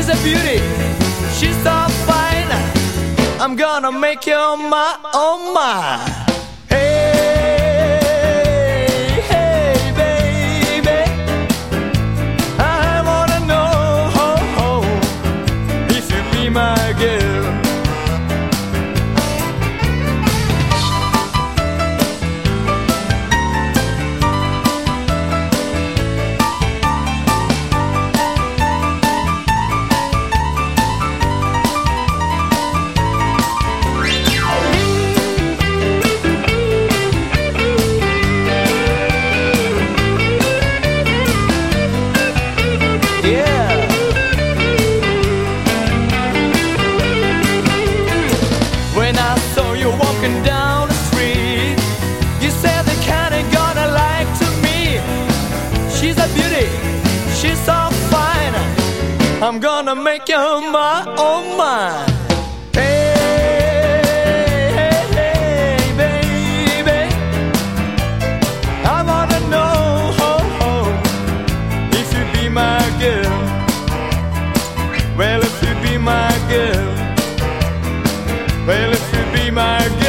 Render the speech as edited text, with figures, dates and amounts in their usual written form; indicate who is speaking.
Speaker 1: a beauty, she's so fine. I'm gonna make you my, oh my. Hey, hey, baby, I wanna know if you be my girl. I'm gonna make you my, oh my. Hey, hey, hey, baby, I wanna know if you be my girl. Well, if you be my girl, well, if you be my girl.